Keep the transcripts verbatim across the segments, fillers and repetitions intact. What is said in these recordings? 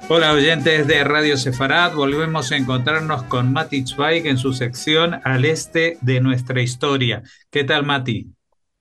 Hola oyentes de Radio Sefarad, volvemos a encontrarnos con Mati Zweig en su sección Al Este de Nuestra Historia. ¿Qué tal, Mati?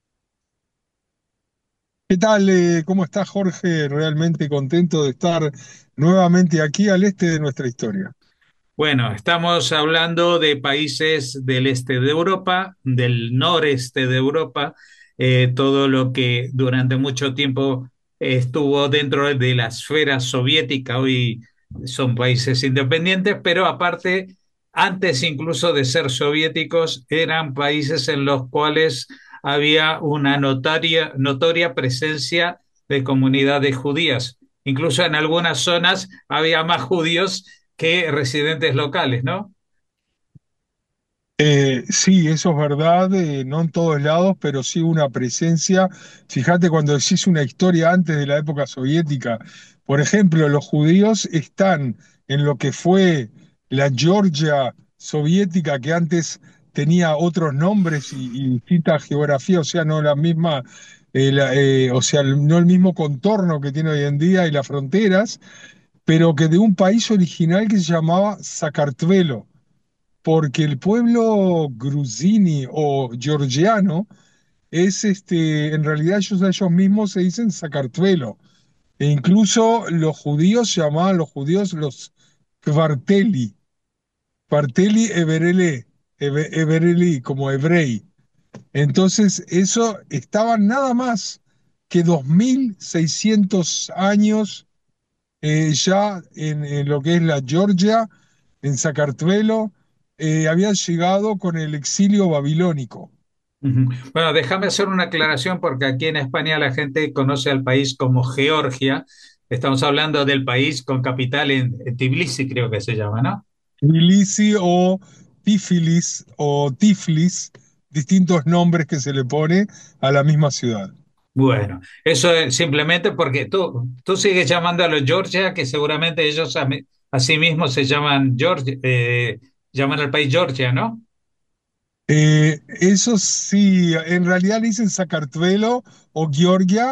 ¿Qué tal? eh, ¿Cómo estás, Jorge? Realmente contento de estar nuevamente aquí al este de nuestra historia. Bueno, estamos hablando de países del este de Europa, del noreste de Europa, eh, todo lo que durante mucho tiempo estuvo dentro de la esfera soviética. Hoy son países independientes, pero aparte, antes incluso de ser soviéticos, eran países en los cuales había una notaria, notoria presencia de comunidades judías. Incluso en algunas zonas había más judíos que residentes locales, ¿no? Eh, sí, eso es verdad, eh, no en todos lados, pero sí una presencia. Fíjate cuando decís una historia antes de la época soviética, por ejemplo, los judíos están en lo que fue la Georgia soviética, que antes tenía otros nombres y, y distinta geografía, o sea, no la misma, eh, la- eh, o sea, no el mismo contorno que tiene hoy en día y las fronteras, pero que de un país original que se llamaba Sakartvelo, porque el pueblo gruzini o georgiano es este, en realidad ellos a ellos mismos se dicen Sakartvelo, e incluso los judíos se llamaban los judíos los Kvarteli, Kvarteli Everele, Eve- Evereli, como hebrei. Entonces, eso estaban nada más que dos mil seiscientos años eh, ya en, en lo que es la Georgia, en Sakartvelo, eh, habían llegado con el exilio babilónico. Ujú. Bueno, déjame hacer una aclaración porque aquí en España la gente conoce al país como Georgia. Estamos hablando del país con capital en, en Tbilisi, creo que se llama, ¿no? Tbilisi o Tiflis o Tiflis, distintos nombres que se le pone a la misma ciudad. Bueno, eso es simplemente porque tú, tú sigues llamando a los Georgia, que seguramente ellos a, a sí mismos se llaman Georgia, eh, llaman al país Georgia, ¿no? Eh, eso sí, en realidad le dicen Sakartvelo o Georgia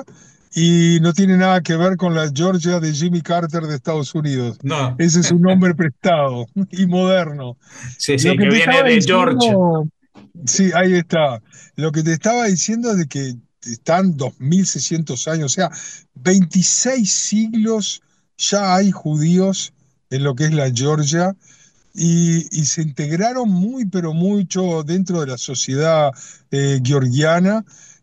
y no tiene nada que ver con la Georgia de Jimmy Carter de Estados Unidos. No, Ese es un nombre prestado y moderno. sí, Lo sí, que que te viene estaba de George. diciendo, sí, ahí está. Lo que te estaba diciendo es de que están dos mil seiscientos años, o sea, veintiséis siglos ya hay judíos en lo que es la Georgia y, y se integraron muy, pero mucho dentro de la sociedad eh, georgiana,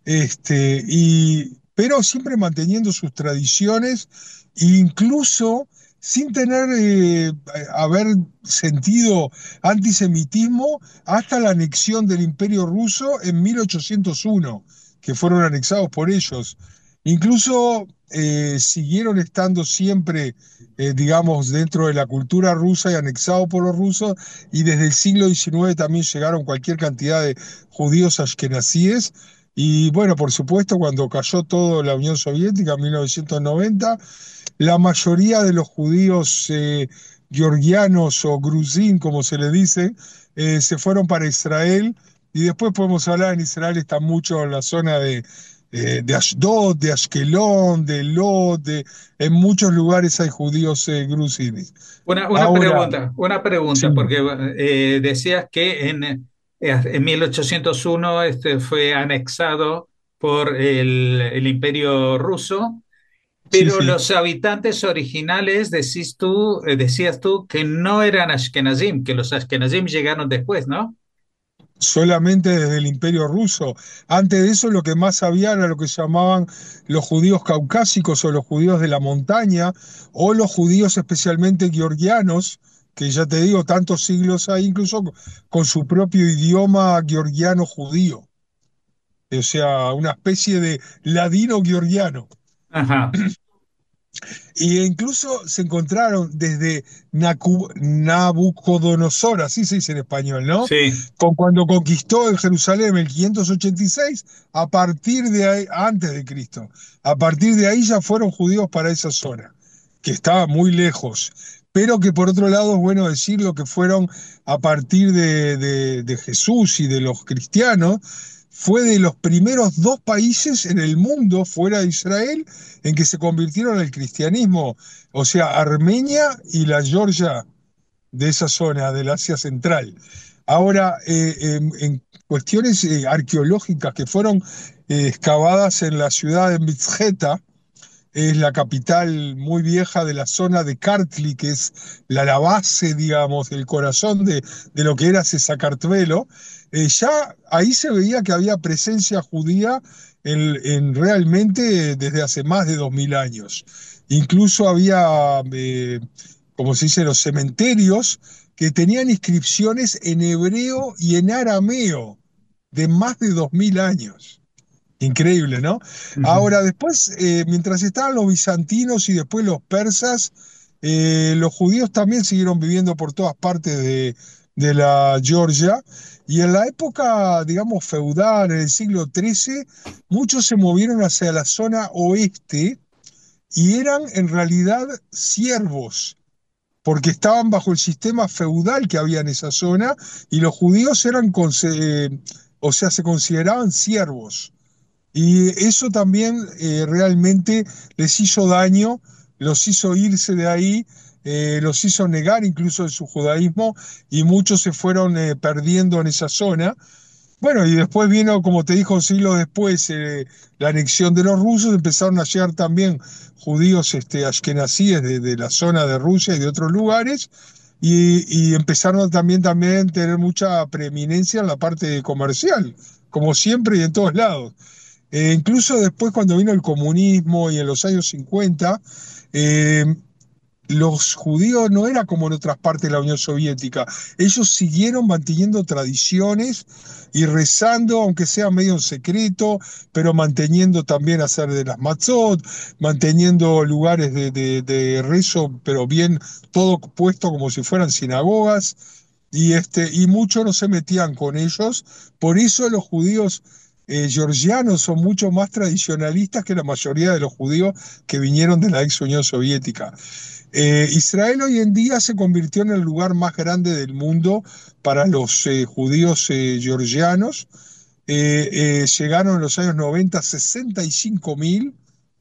este, y, pero siempre manteniendo sus tradiciones, e incluso sin tener, eh, haber sentido antisemitismo hasta la anexión del Imperio Ruso en mil ochocientos uno, que fueron anexados por ellos. Incluso eh, siguieron estando siempre eh, digamos, dentro de la cultura rusa y anexado por los rusos, y desde el siglo diecinueve también llegaron cualquier cantidad de judíos ashkenazíes. Y bueno, por supuesto, cuando cayó toda la Unión Soviética en mil novecientos noventa, la mayoría de los judíos eh, georgianos o gruzín, como se le dice, eh, se fueron para Israel. Y después podemos hablar, en Israel está mucho en la zona de, eh, de Ashdod, de Ashkelon, de Lod, de, en muchos lugares hay judíos eh, gruzinis. Una, una Ahora, pregunta, una pregunta, sí, porque eh, decías que en, eh, en mil ochocientos uno este, fue anexado por el, el Imperio Ruso, sí, pero sí. los habitantes originales, decís tú, eh, decías tú que no eran Ashkenazim, que los Ashkenazim llegaron después, ¿no? Solamente desde el Imperio Ruso. Antes de eso lo que más había era lo que llamaban los judíos caucásicos o los judíos de la montaña o los judíos especialmente georgianos, que ya te digo, tantos siglos hay, incluso con su propio idioma georgiano judío, o sea, una especie de ladino georgiano. Ajá, Y incluso se encontraron desde Nacu- Nabucodonosor, así se dice en español, ¿no? sí. Con cuando conquistó en Jerusalén en el quinientos ochenta y seis, a partir de ahí, antes de Cristo, a partir de ahí ya fueron judíos para esa zona, que estaba muy lejos, pero que por otro lado es bueno decirlo que fueron a partir de, de de Jesús y de los cristianos, fue de los primeros dos países en el mundo, fuera de Israel, en que se convirtieron al cristianismo, o sea, Armenia y la Georgia de esa zona del Asia Central. Ahora, eh, en, en cuestiones eh, arqueológicas que fueron eh, excavadas en la ciudad de Mitzjeta, es la capital muy vieja de la zona de Kartli, que es la, la base, digamos, el corazón de, de lo que era Sakartvelo. Eh, ya ahí se veía que había presencia judía en, en realmente desde hace más de dos mil años. Incluso había, eh, como se dice, los cementerios que tenían inscripciones en hebreo y en arameo de más de dos mil años. Increíble, ¿no? Ujú. Ahora, después, eh, mientras estaban los bizantinos y después los persas, eh, los judíos también siguieron viviendo por todas partes de, de la Georgia. Y en la época, digamos, feudal, en el siglo trece, muchos se movieron hacia la zona oeste y eran en realidad siervos, porque estaban bajo el sistema feudal que había en esa zona y los judíos eran, conse- o sea, se consideraban siervos. Y eso también eh, realmente les hizo daño, los hizo irse de ahí, eh, los hizo negar incluso de su judaísmo y muchos se fueron eh, perdiendo en esa zona. Bueno, y después vino, como te dijo, siglos después, eh, la anexión de los rusos, empezaron a llegar también judíos este, ashkenazíes de, de la zona de Rusia y de otros lugares, y, y empezaron también, también a tener mucha preeminencia en la parte comercial, como siempre y en todos lados. Eh, incluso después cuando vino el comunismo y en los años cincuenta, eh, los judíos no era como en otras partes de la Unión Soviética. Ellos siguieron manteniendo tradiciones y rezando, aunque sea medio en secreto, pero manteniendo también hacer de las matzot, manteniendo lugares de, de, de rezo, pero bien todo puesto como si fueran sinagogas. Y, este, y muchos no se metían con ellos. Por eso los judíos eh, georgianos son mucho más tradicionalistas que la mayoría de los judíos que vinieron de la ex Unión Soviética. Eh, Israel hoy en día se convirtió en el lugar más grande del mundo para los eh, judíos eh, georgianos. Eh, eh, llegaron en los años noventa sesenta y cinco mil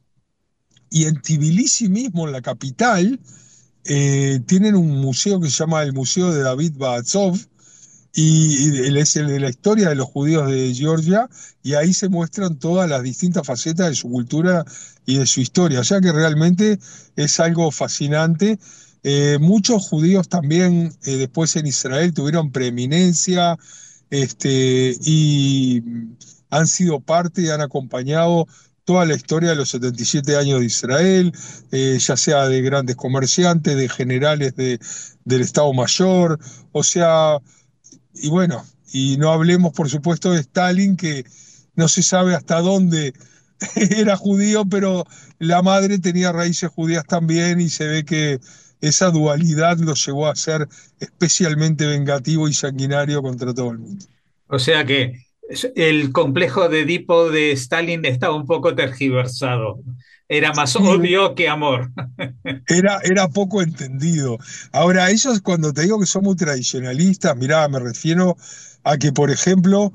y en Tbilisi mismo, en la capital, eh, tienen un museo que se llama el Museo de David Baatsov, y, y él es el de la historia de los judíos de Georgia, y ahí se muestran todas las distintas facetas de su cultura y de su historia, o sea que realmente es algo fascinante. Eh, muchos judíos también eh, después en Israel tuvieron preeminencia, este, y han sido parte y han acompañado toda la historia de los setenta y siete años de Israel, eh, ya sea de grandes comerciantes, de generales de, del Estado Mayor, o sea, y bueno, y no hablemos, por supuesto, de Stalin, que no se sabe hasta dónde era judío, pero la madre tenía raíces judías también y se ve que esa dualidad lo llevó a ser especialmente vengativo y sanguinario contra todo el mundo. O sea que el complejo de Edipo de Stalin estaba un poco tergiversado. Era más Y odio que amor. era, era poco entendido. Ahora, ellos cuando te digo que son muy tradicionalistas, mirá, me refiero a que, por ejemplo,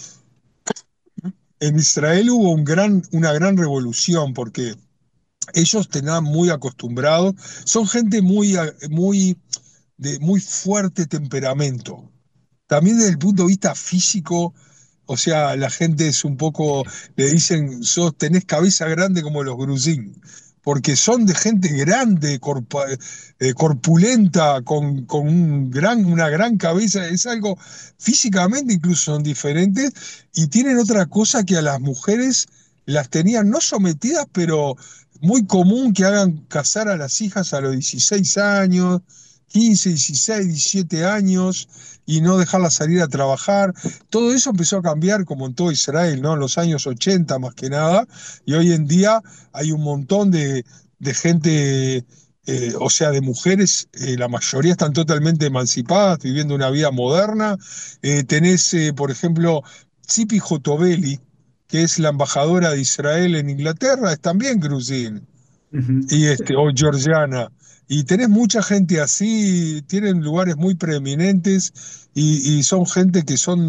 en Israel hubo un gran, una gran revolución porque ellos tenían muy acostumbrados, son gente muy, a- muy, de muy fuerte temperamento. También desde el punto de vista físico, o sea, la gente es un poco, le dicen, sos, tenés cabeza grande como los grusín, porque son de gente grande, corpa- eh, corpulenta, con, con un gran, una gran cabeza, es algo, físicamente incluso son diferentes, y tienen otra cosa que a las mujeres las tenían no sometidas, pero muy común que hagan casar a las hijas a los dieciséis años, quince, dieciséis, diecisiete años, y no dejarlas salir a trabajar. Todo eso empezó a cambiar como en todo Israel, ¿no? En los años ochenta más que nada, y hoy en día hay un montón de, de gente, eh, o sea, de mujeres, eh, la mayoría están totalmente emancipadas, viviendo una vida moderna. Eh, tenés, eh, por ejemplo, Tzipi Hotoveli, que es la embajadora de Israel en Inglaterra, es también grusín Ujú. y este, o georgiana. Y tenés mucha gente así, tienen lugares muy preeminentes y, y son gente que son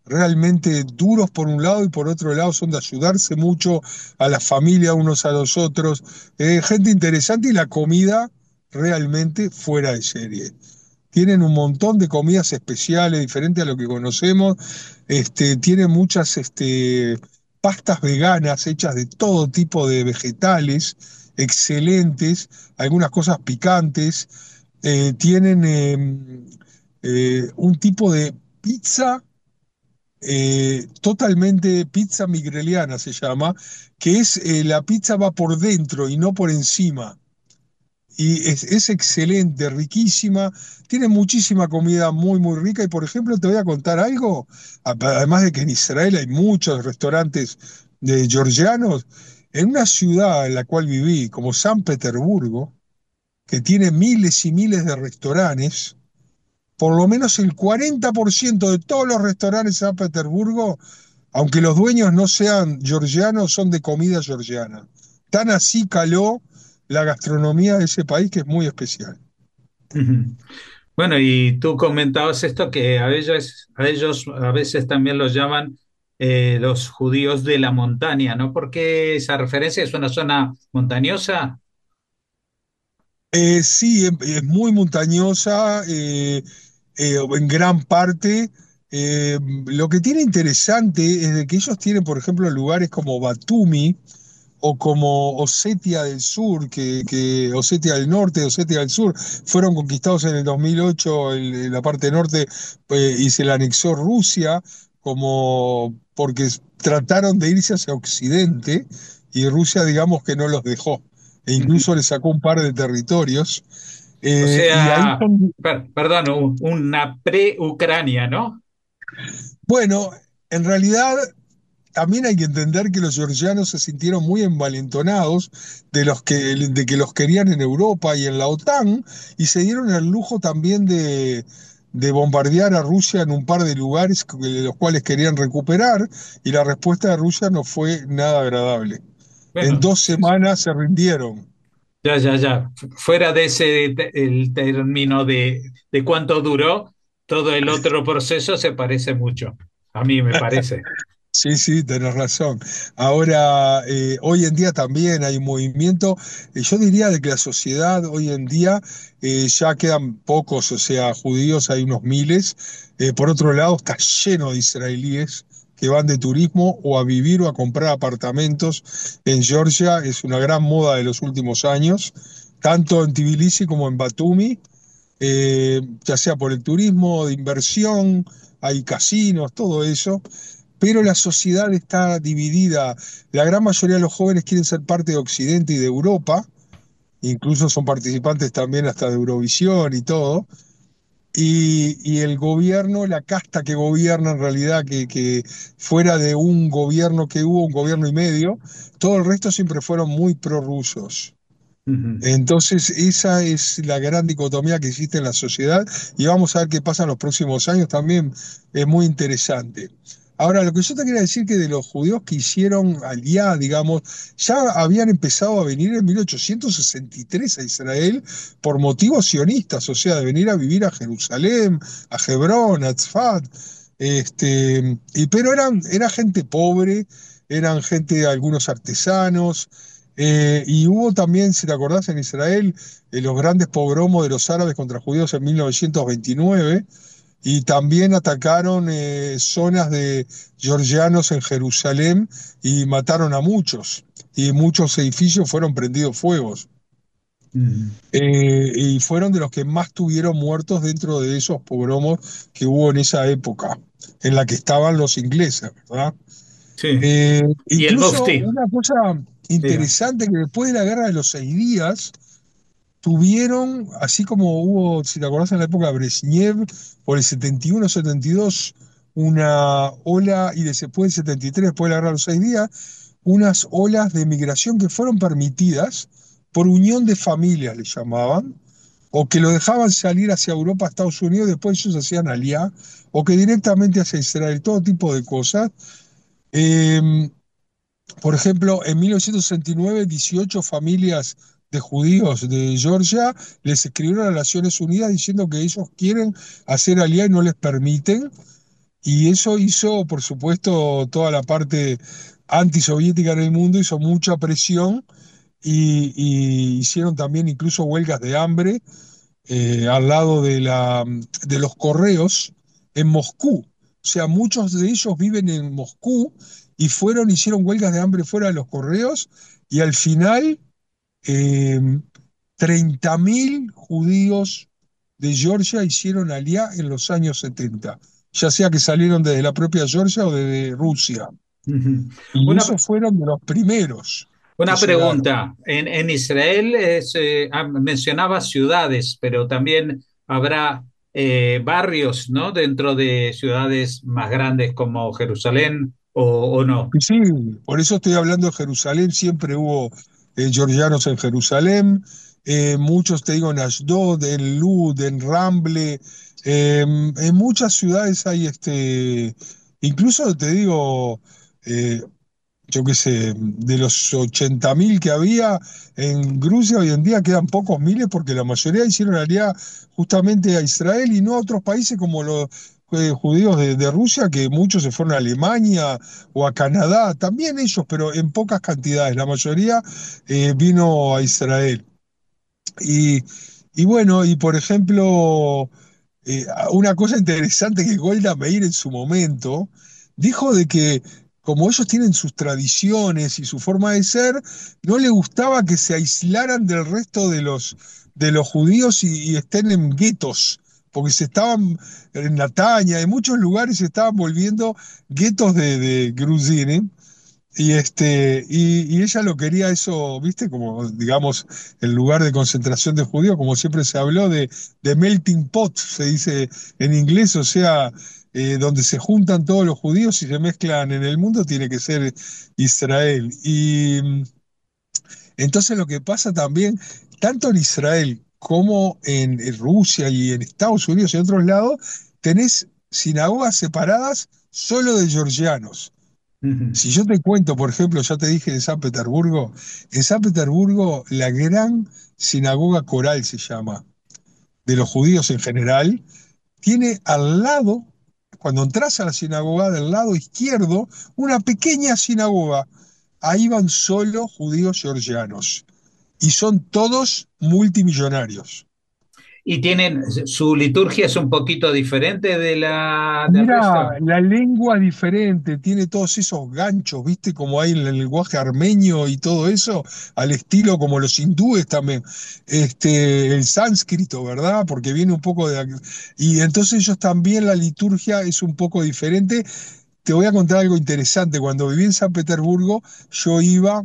realmente duros por un lado y por otro lado son de ayudarse mucho a la familia unos a los otros. Eh, gente interesante y la comida realmente fuera de serie. Tienen un montón de comidas especiales, diferentes a lo que conocemos. Este, tienen muchas este, pastas veganas hechas de todo tipo de vegetales, excelentes, algunas cosas picantes. Eh, tienen eh, eh, un tipo de pizza, eh, totalmente pizza migreliana se llama, que es eh, la pizza va por dentro y no por encima. Y es, es excelente, riquísima, tiene muchísima comida muy, muy rica. Y por ejemplo, te voy a contar algo, a- además de que en Israel hay muchos restaurantes de georgianos, en una ciudad en la cual viví, como San Petersburgo, que tiene miles y miles de restaurantes, por lo menos el cuarenta por ciento de todos los restaurantes de San Petersburgo, aunque los dueños no sean georgianos, son de comida georgiana. Tan así caló la gastronomía de ese país que es muy especial. Ujú. Bueno, y tú comentabas esto que a ellos, a ellos a veces también los llaman eh, los judíos de la montaña, ¿no? Porque esa referencia es una zona montañosa. Eh, sí, es, es muy montañosa, eh, eh, en gran parte. Eh, lo que tiene interesante es de que ellos tienen, por ejemplo, lugares como Batumi, o como Osetia del Sur, que, que Osetia del Norte, Osetia del Sur, fueron conquistados en el dos mil ocho, el- la parte norte, eh, y se la anexó Rusia, como porque trataron de irse hacia Occidente, y Rusia, digamos que no los dejó, e incluso le sacó un par de territorios, O eh, y ahí sea, son, per- perdón, u- una pre-Ucrania, ¿no? bueno, en realidad también hay que entender que los georgianos se sintieron muy envalentonados de, los que, de que los querían en Europa y en la OTAN, y se dieron el lujo también de, de bombardear a Rusia en un par de lugares que- de los cuales querían recuperar, y la respuesta de Rusia no fue nada agradable. En Bueno, dos semanas se rindieron. ya, ya, ya. Fu- Fuera de ese te- el término de, de cuánto duró, todo el otro proceso se parece mucho. A mí me parece. Sí, sí, tenés razón. Ahora, eh, hoy en día también hay un movimiento, eh, yo diría de que la sociedad hoy en día eh, ya quedan pocos, o sea, judíos hay unos miles. Eh, por otro lado, está lleno de israelíes que van de turismo o a vivir o a comprar apartamentos en Georgia. Es una gran moda de los últimos años, tanto en Tbilisi como en Batumi, eh, ya sea por el turismo, de inversión, hay casinos, todo eso, pero la sociedad está dividida. La gran mayoría de los jóvenes quieren ser parte de Occidente y de Europa, incluso son participantes también hasta de Eurovisión y todo. Y, y el gobierno, la casta que gobierna en realidad, que, que fuera de un gobierno que hubo, un gobierno y medio, todo el resto siempre fueron muy prorrusos. Ujú. Entonces, esa es la gran dicotomía que existe en la sociedad, y vamos a ver qué pasa en los próximos años también, es muy interesante. Ahora, lo que yo te quería decir que de los judíos que hicieron aliá, digamos, ya habían empezado a venir en mil ochocientos sesenta y tres a Israel por motivos sionistas, o sea, de venir a vivir a Jerusalén, a Hebrón, a Tzfat, este, y, pero eran, era gente pobre, eran gente, algunos artesanos, eh, y hubo también, si te acordás, en Israel, eh, los grandes pogromos de los árabes contra judíos en mil novecientos veintinueve, y también atacaron eh, zonas de georgianos en Jerusalén y mataron a muchos, y muchos edificios fueron prendidos fuegos. Ujú. Eh, y fueron de los que más tuvieron muertos dentro de esos pogromos que hubo en esa época, en la que estaban los ingleses, ¿verdad? Sí. Eh, Y el incluso Mufti, una cosa diga. interesante, que después de la guerra de los seis días, tuvieron, así como hubo, si te acordás, en la época de Brezhnev, por el setenta y uno setenta y dos, una ola, y después del setenta y tres, después de la guerra de los seis días, unas olas de migración que fueron permitidas por unión de familias, le llamaban, o que lo dejaban salir hacia Europa, Estados Unidos, después ellos hacían aliá, o que directamente hacia Israel, todo tipo de cosas. Eh, por ejemplo, en mil novecientos sesenta y nueve, dieciocho familias de judíos de Georgia les escribieron a las Naciones Unidas diciendo que ellos quieren hacer aliá y no les permiten. y eso hizo, por supuesto, toda la parte antisoviética en el mundo, hizo mucha presión y, y hicieron también incluso huelgas de hambre eh, al lado de, la, de los correos en Moscú. O sea, muchos de ellos viven en Moscú y fueron, hicieron huelgas de hambre fuera de los correos y al final eh, treinta mil judíos de Georgia hicieron aliyá en los años setenta, ya sea que salieron desde la propia Georgia o desde Rusia. Ujú. Y Una, esos fueron de los primeros que una llegaron. pregunta. En, en Israel es, eh, ah, mencionaba ciudades, pero también habrá eh, barrios, ¿no? Dentro de ciudades más grandes como Jerusalén o, o no. Y sí, por eso estoy hablando de Jerusalén, siempre hubo eh, georgianos en Jerusalén, eh, muchos te digo en Ashdod, en Lud, en Ramble, eh, en muchas ciudades hay este, incluso te digo, eh, yo qué sé, de los ochenta mil que había en Grucia, hoy en día quedan pocos miles porque la mayoría hicieron alianza justamente a Israel y no a otros países como los eh, judíos de, de Rusia, que muchos se fueron a Alemania o a Canadá, también ellos, pero en pocas cantidades. La mayoría eh, vino a Israel. Y, y bueno, y por ejemplo, eh, una cosa interesante que Golda Meir en su momento dijo de que como ellos tienen sus tradiciones y su forma de ser, no le gustaba que se aislaran del resto de los, de los judíos y, y estén en guetos, porque se estaban, en Nataña, en muchos lugares se estaban volviendo guetos de, de gruzines. Y, este, y, y ella lo quería eso, viste, como digamos, el lugar de concentración de judíos, como siempre se habló de, de melting pot, se dice en inglés, o sea, eh, donde se juntan todos los judíos y se mezclan en el mundo, tiene que ser Israel. Y mm, entonces lo que pasa también, tanto en Israel como en, en Rusia y en Estados Unidos y en otros lados, tenés sinagogas separadas solo de georgianos. Ujú. Si yo te cuento, por ejemplo, ya te dije de San Petersburgo, en San Petersburgo la gran sinagoga coral se llama, de los judíos en general, tiene al lado, cuando entras a la sinagoga del lado izquierdo, una pequeña sinagoga. Ahí van solo judíos georgianos y son todos multimillonarios. Y tienen, su liturgia es un poquito diferente de la del Mira, resto. la lengua es diferente, tiene todos esos ganchos, ¿viste? Como hay en el lenguaje armenio y todo eso, al estilo como los hindúes también. Este, el sánscrito, ¿verdad? Porque viene un poco de... ac- Y entonces ellos también la liturgia es un poco diferente. Te voy a contar algo interesante. Cuando viví en San Petersburgo, yo iba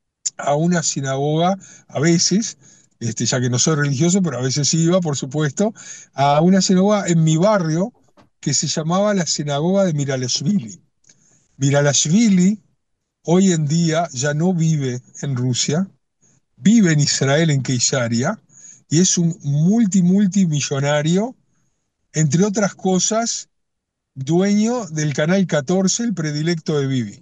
a una sinagoga a veces, este, ya que no soy religioso, pero a veces iba, por supuesto, a una sinagoga en mi barrio que se llamaba la sinagoga de Miralashvili. Miralashvili hoy en día ya no vive en Rusia, vive en Israel, en Keisaria, y es un multi, multimillonario, entre otras cosas, dueño del Canal catorce, el predilecto de Bibi.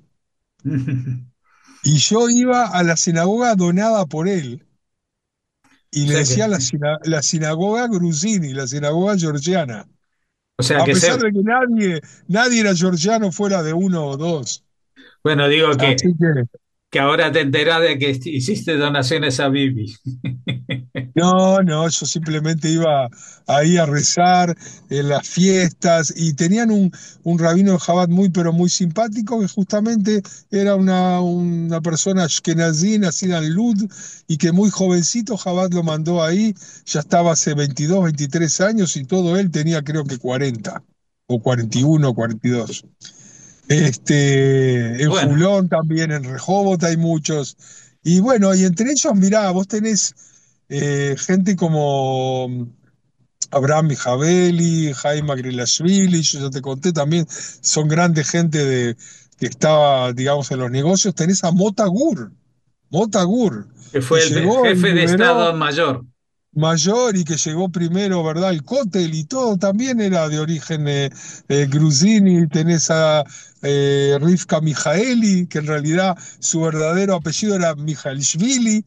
Y yo iba a la sinagoga donada por él, y O le sea que, decía la, sina- la sinagoga gruzini, la sinagoga georgiana, o sea a que pesar se, de que nadie, nadie era georgiano fuera de uno o dos. bueno, digo Así que, que, que ahora te enterás de que hiciste donaciones a Bibi. no, no, yo simplemente iba ahí a rezar en las fiestas y tenían un, un rabino de Jabat muy, pero muy simpático, que justamente era una, una persona ashkenazí, nacida en Lud, y que muy jovencito Jabat lo mandó ahí, ya estaba hace veintidós, veintitrés años y todo él tenía creo que cuarenta o cuarenta y uno, cuarenta y dos. Este, en Bueno, Julón también, en Rehovot hay muchos. Y bueno, y entre ellos, mirá, vos tenés eh, gente como Abraham Mijabeli, Jaime Agrilashvili, yo ya te conté también, son grandes gente de, que estaba, digamos, en los negocios. Tenés a Mota Gur, Mota Gur, que que fue el llegó y jefe de liberó Estado Mayor. mayor y que llegó primero, ¿verdad? El cóctel y todo también era de origen eh, eh, gruzini. Tenés a eh, Rivka Mijaeli, que en realidad su verdadero apellido era Mijailishvili,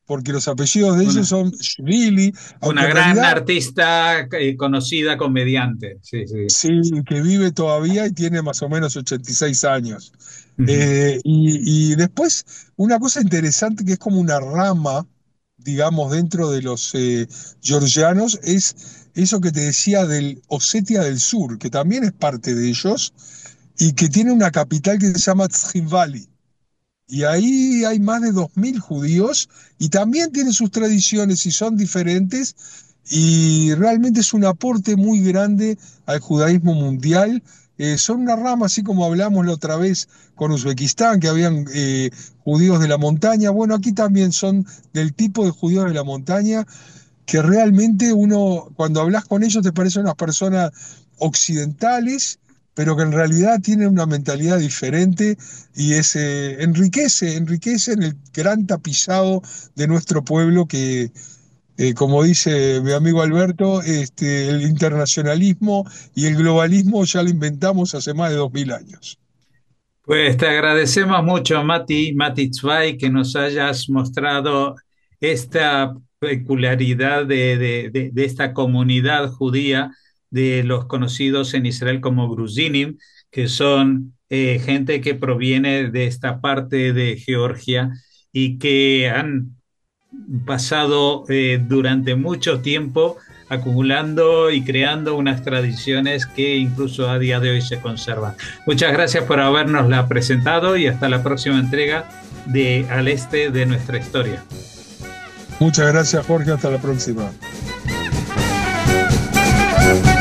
porque los apellidos de ellos Una, son Shvili, aunque una en gran realidad artista eh, conocida, comediante. Sí, sí. sí, que vive todavía y tiene más o menos ochenta y seis años. Ujú. Eh, y, y después, una cosa interesante que es como una rama, digamos, dentro de los eh, georgianos, es eso que te decía del Osetia del Sur, que también es parte de ellos, y que tiene una capital que se llama Tskhinvali. Y ahí hay más de dos mil judíos y también tienen sus tradiciones y son diferentes y realmente es un aporte muy grande al judaísmo mundial. Eh, son una rama, así como hablamos la otra vez con Uzbekistán, que habían eh, judíos de la montaña. Bueno, aquí también son del tipo de judíos de la montaña que realmente uno, cuando hablas con ellos, te parecen unas personas occidentales, pero que en realidad tienen una mentalidad diferente y es, eh, enriquece, enriquece en el gran tapizado de nuestro pueblo que, eh, como dice mi amigo Alberto, este, el internacionalismo y el globalismo ya lo inventamos hace más de dos mil años. Pues te agradecemos mucho, Mati, Mati Tzvay, que nos hayas mostrado esta peculiaridad de, de- de- de esta comunidad judía, de los conocidos en Israel como Gruzinim, que son eh, gente que proviene de esta parte de Georgia y que han pasado eh, durante mucho tiempo acumulando y creando unas tradiciones que incluso a día de hoy se conservan. Muchas gracias por habernosla presentado y hasta la próxima entrega de Al Este de nuestra historia. Muchas gracias, Jorge, hasta la próxima.